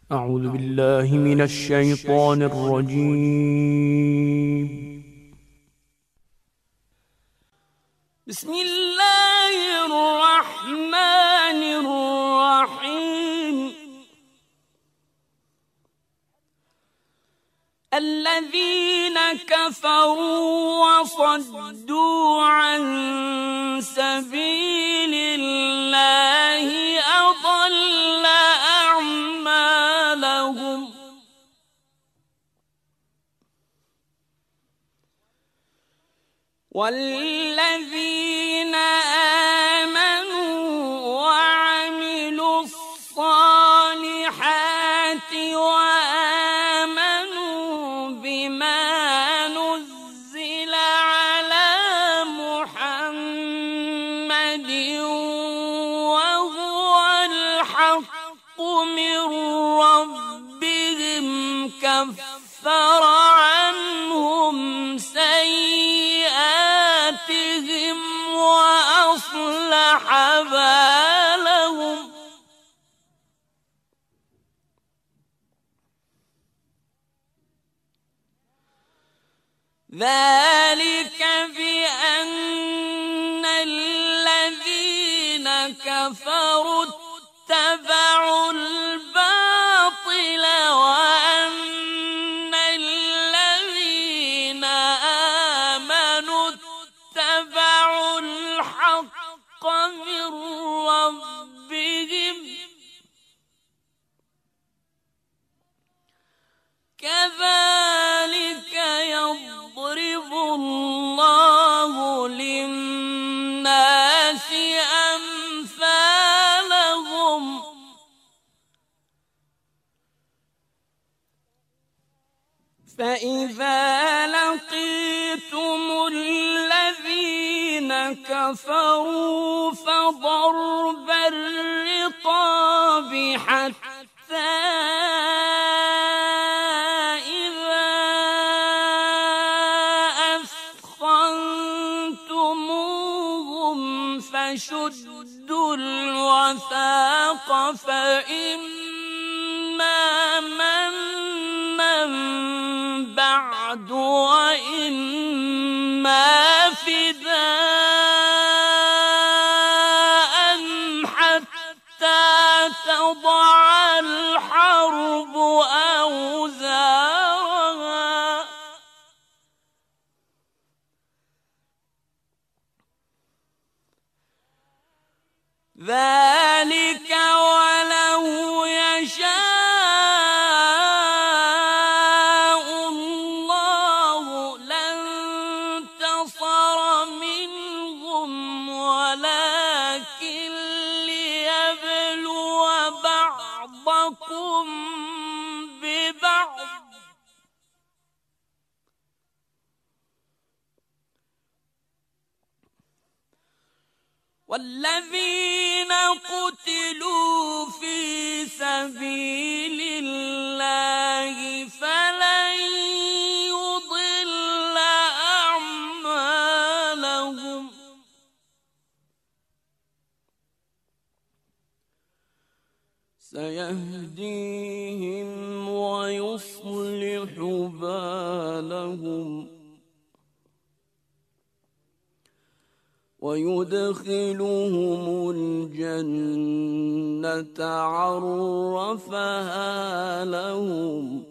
أعوذ بالله من الشيطان الرجيم. بسم الله الرحمن الرحيم. الذين كفروا وصدوا عن سبيل الله أضل أعمالهم. والذين آمنوا وعملوا الصالحات وآمنوا بما نزل على محمد وهو الحق من ربهم كفر عنهم سيئاتهم وأصلح بالهم. ذلك بأن الذين كفروا اتبعوا الباطل وأن الذين آمنوا اتبعوا الحق من ربهم. كذلك يضرب الله للناس أمثالهم. فإذا لقيتم الذين كفروا فضرب الرقاب حتى إذا أثخنتموهم فشدوا الوثاق فإما منا بعد وإما فداء حتى تضع الحرب أوزارها. ذلك ولو يشاء الله لانتصر منهم ولكن ليبلو بعضكم ببعض. والذين قتلوا في سبيل الله فلن يضل أعمالهم. سيهديهم ويصلح بالهم ويدخلهم الجنة عرفها لهم.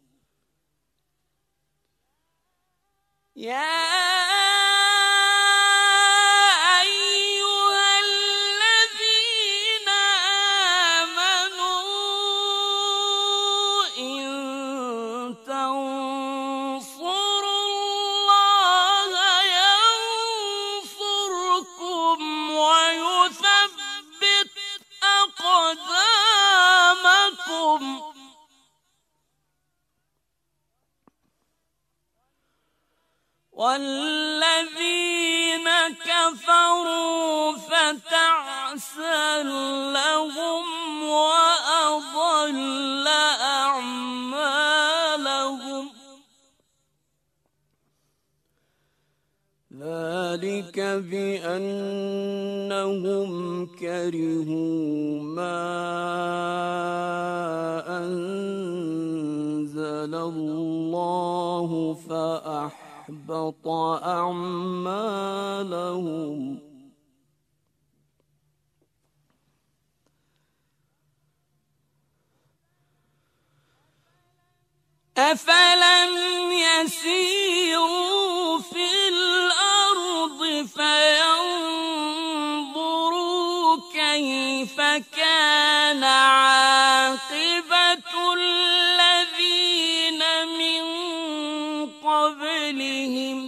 يا أيها الذين آمنوا إن تنصروا الله ينصركم ويثبت أقدامكم. والذين كفروا فتعسا لهم وأضل أعمالهم. ذلك بأنهم كرهوا ما أنزل الله فأحبط أعمالهم أفلم يسيروا في الأرض فينظروا كيف كان عاقبة الذين من قبلهم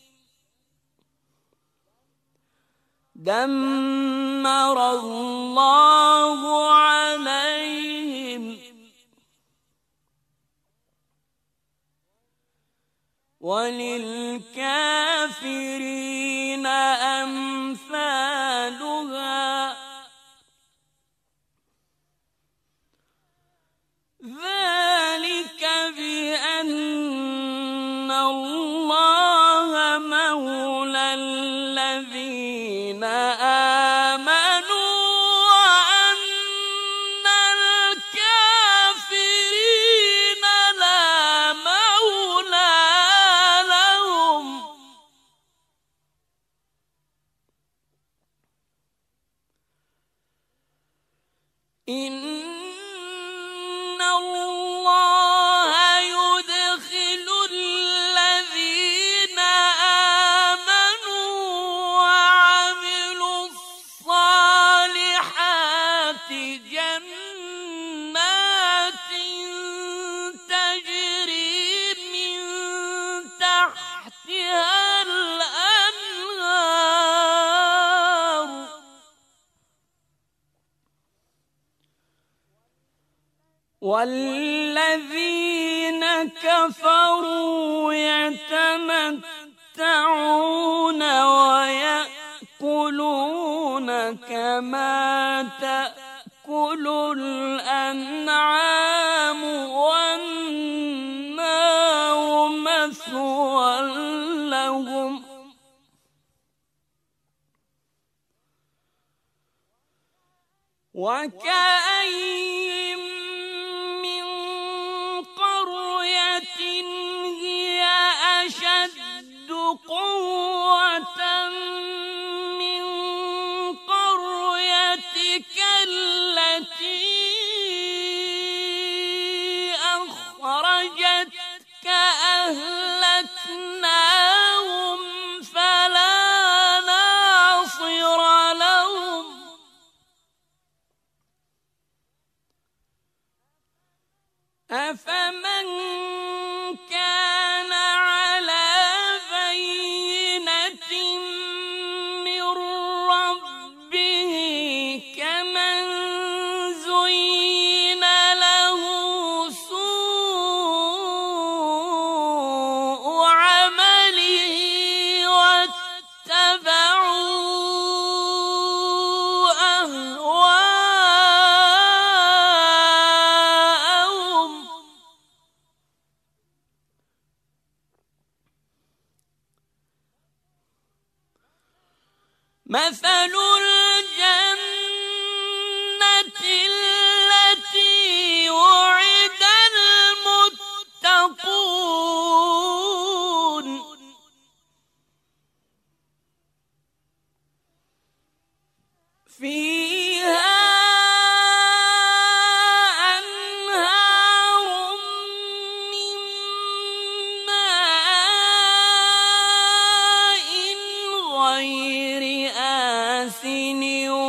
دمر الله عليهم وللكافرين أمثالها ذلك بأن الله مولى الذين آمنوا وأن الكافرين لا مولى لهم إن الله يدخل الذين آمنوا وعملوا الصالحات جنات تجري من تحتها الأنهار والذين كفروا يتمتعون ويأكلون كما تأكل الأنعام والنار مثوى لهم وكأين من قرية هي أشد قوة من قريتك التي أخرجتك أهلكناهم فلا ناصر لهم أفمن كان على بينة من ربه كمن زين له سوء عمله واتبعوا أهواءهم مثل الجنة التي وعد المتقون فيها أنهار من ماء غير آسن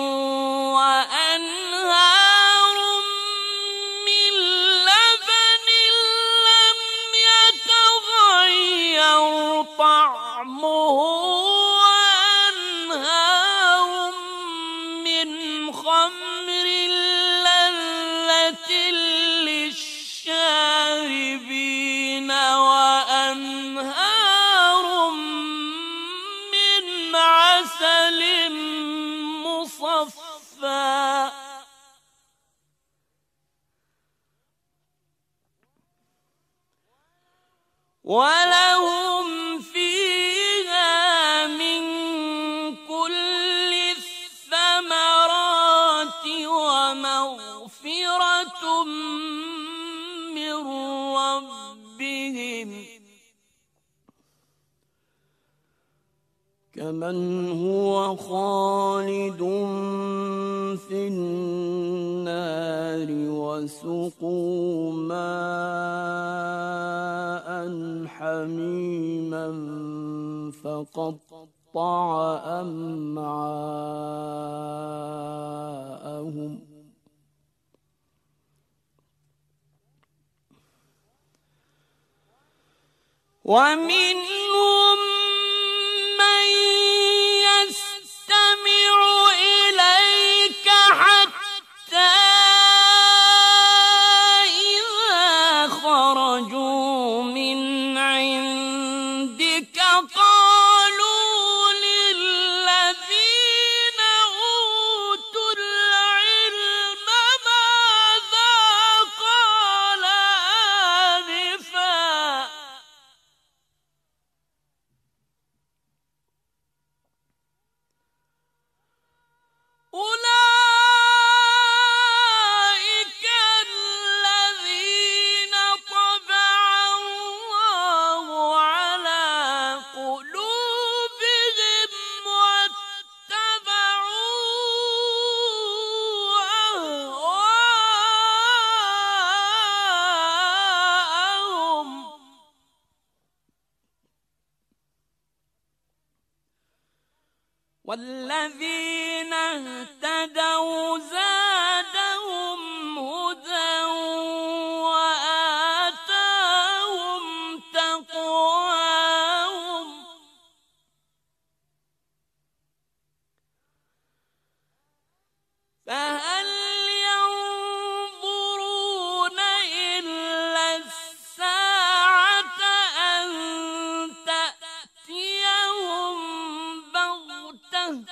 وأنهار من لبن لم يتغير طعمه وأنهار من خمر لذة للشاربين وأنهار من عسل مصفى ولهم فيها من كل الثمرات ومغفرة من ربهم ربهم كمن هو خالد في النار وسقوا ماء حميما فقطع أمعاءهم ومنهم من يستمع إليك حتى إذا خرجوا من عندك قالوا للذين أوتوا العلم ماذا قال آنفا أولئك الذين طبع الله على قلوبهم واتبعوا أهواءهم والذين اهتدوا زادهم هدى وآتاهم تقواهم فهل ينظرون إلا الساعة أن تأتيهم بغتة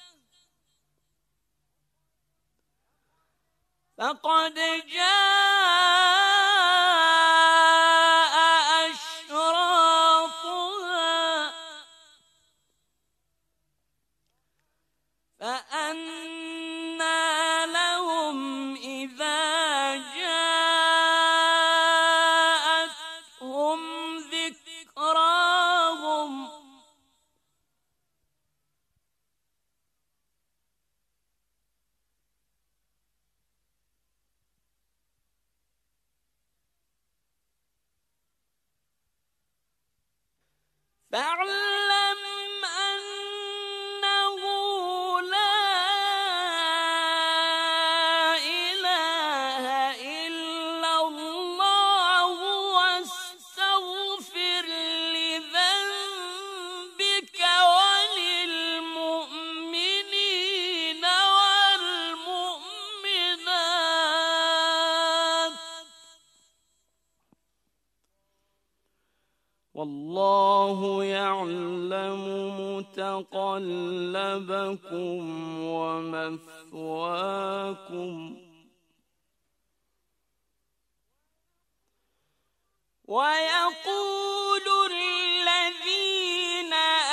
فقد جاء أشراطها فأنى لهم إذا جاءتهم ذكراهم فاعلم أنه لا إله إلا الله واستغفر لذنبك وللمؤمنين والمؤمنات والله يعلم متقلبكم ومثواكم ويقول الذين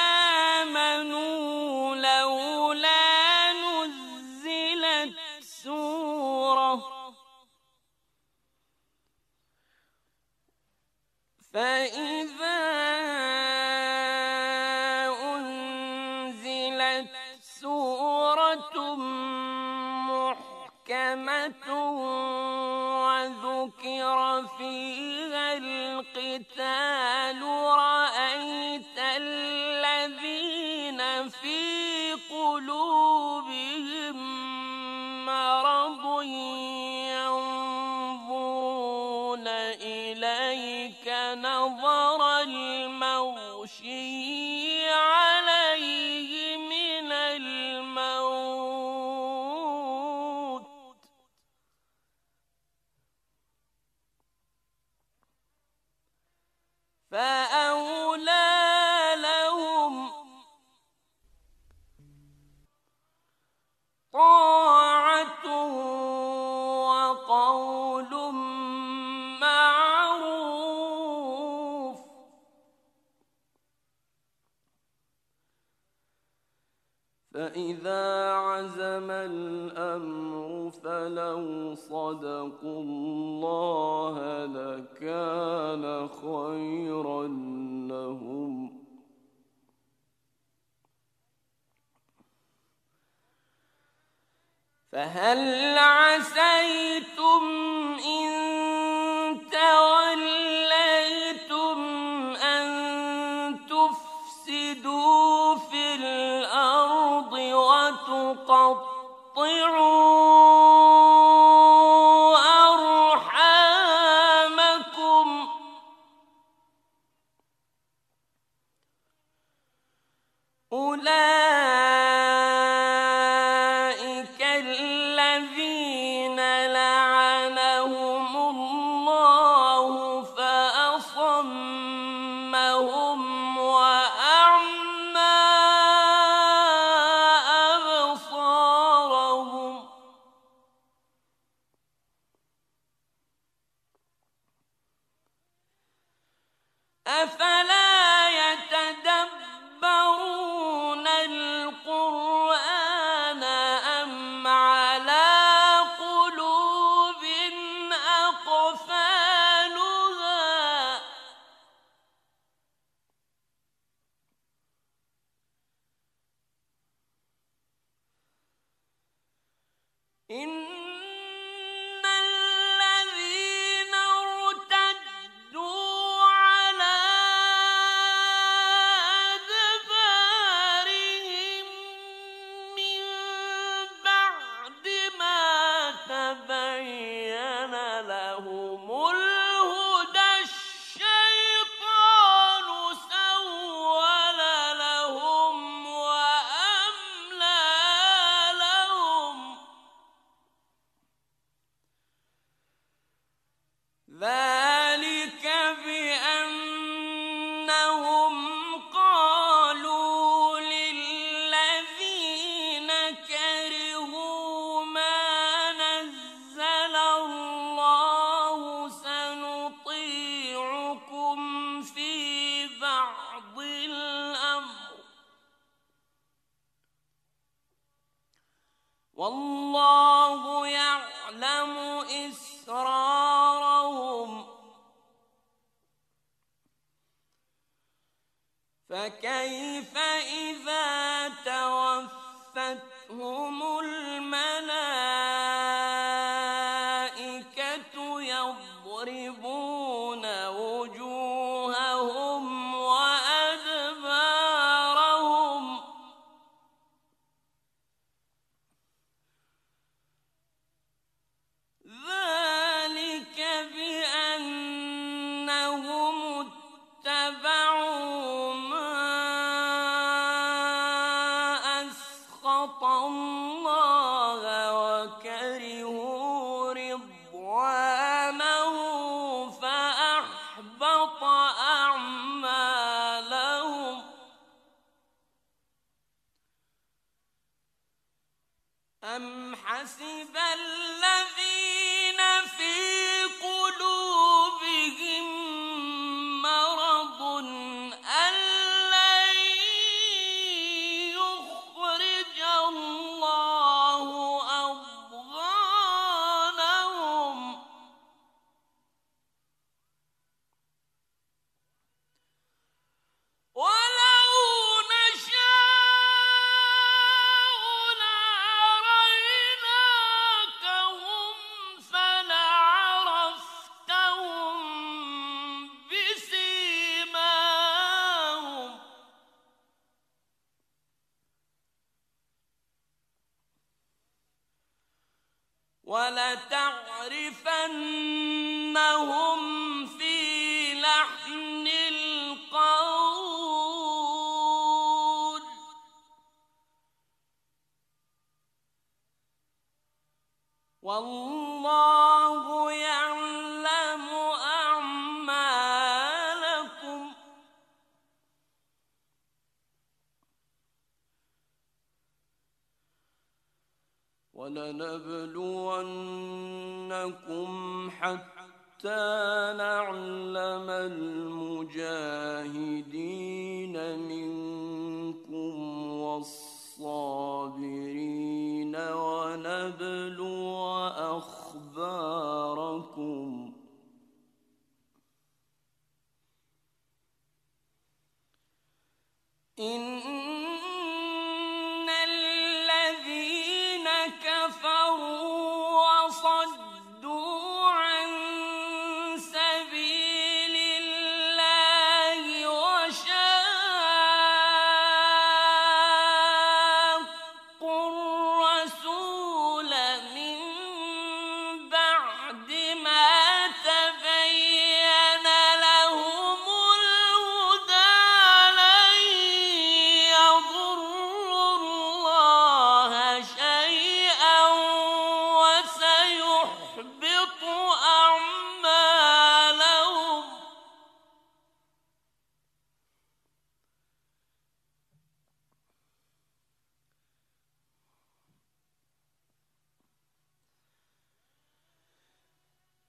آمنوا لولا نزلت سورة فإذا أنزلت سورة محكمة وذكر فيها القتال رأيت الذين في قلوبهم مرض ينظرون إليك نظر المغشي عليه من الموت فأولى لهم طاعة وقول معروف فإذا عزم الأمر فلو صدقوا الله لكان خيرا فهل عسيتم إن توليتم أن تفسدوا في الأرض وتقطعوا أرحامكم أولئك الذين لعنهم الله فأصمهم وأعمى أبصارهم أفلا يتدبرون القرآن أم على قلوب أقفالها إن الذين ارتدوا على أدبارهم من بعد ما تبين لهم الهدى الشيطان سول لهم وأملى لهم ذلك بأنهم قالوا للذين كرهوا ما نزل الله سنطيعكم في بعض الأمر والله يعلم إسرارهم فكيف إذا توفتهم الملائكة يضربون وجوههم وأدبارهم ذلك بأنهم اتبعوا ما أسخط الله وكرهوا رضوانه فأحبط أعمالهم أم حسب الذين في قلوبهم مرض أن لن يخرج الله أضغانهم ولو نشاء لأريناكهم فلعرفتهم بسيماهم ولتعرفنهم في لحن القول والله يعلم أعمالكم ولنبلونكم حتى نعلم المجاهدين منكم والصابرين ونبلو أخباركم إن الذين كفروا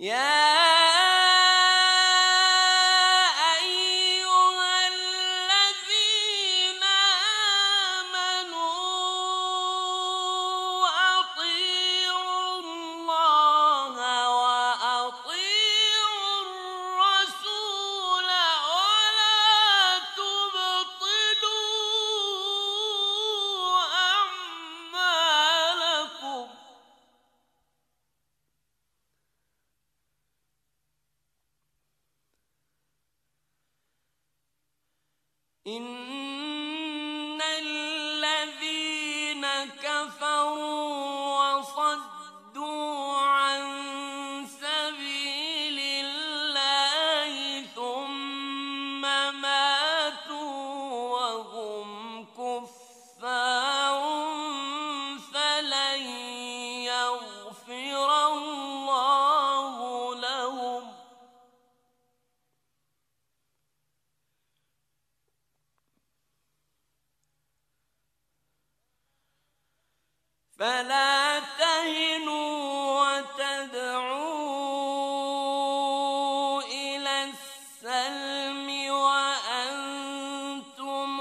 إن الذين كفروا وصدوا عن سبيل الله ثم ماتوا وهم كفار فلن يغفر الله لهم فلا تهنوا وتدعوا إلى السلم وأنتم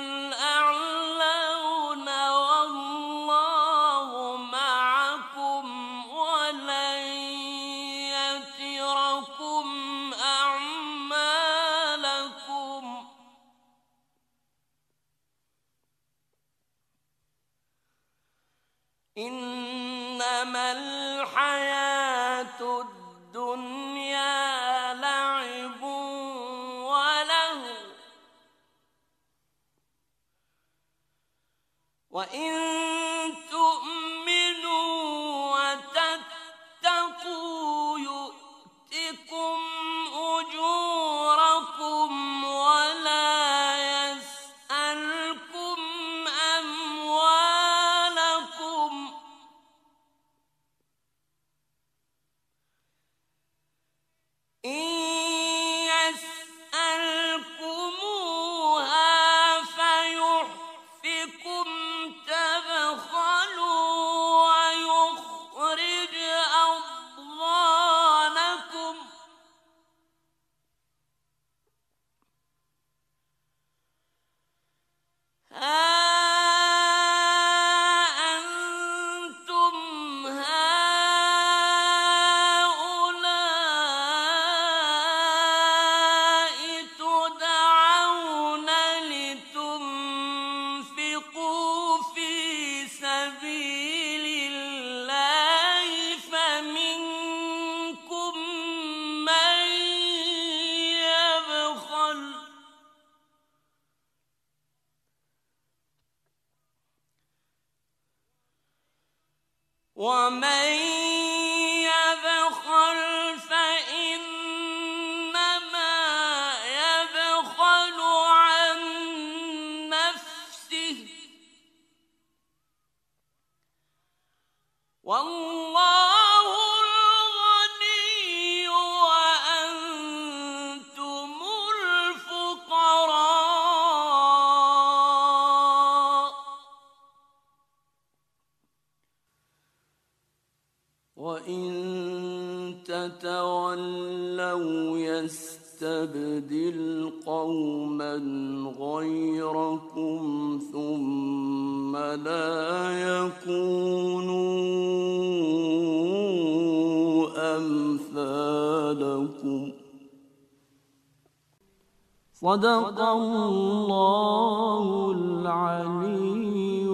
الأعلون والله معكم ولن يتركم أعمالكم إنما الحياة الدنيا لعب ولهو وإن تؤمنوا وتتقوا يؤتكم أجوركم ولا يسألكم أموالكم إن يسألكموها فيحفكم تبخلوا ويخرج أضغانكم ها أنتم هؤلاء تدعون لتنفقوا في سبيل الله فمنكم من يبخل ومن يبخل فإنما يبخل عن نفسه والله الغني وأنتم الفقراء وإن تتولوا يستبدل قوما غيركم ثم لا يكونوا أمثالكم صدق الله العلي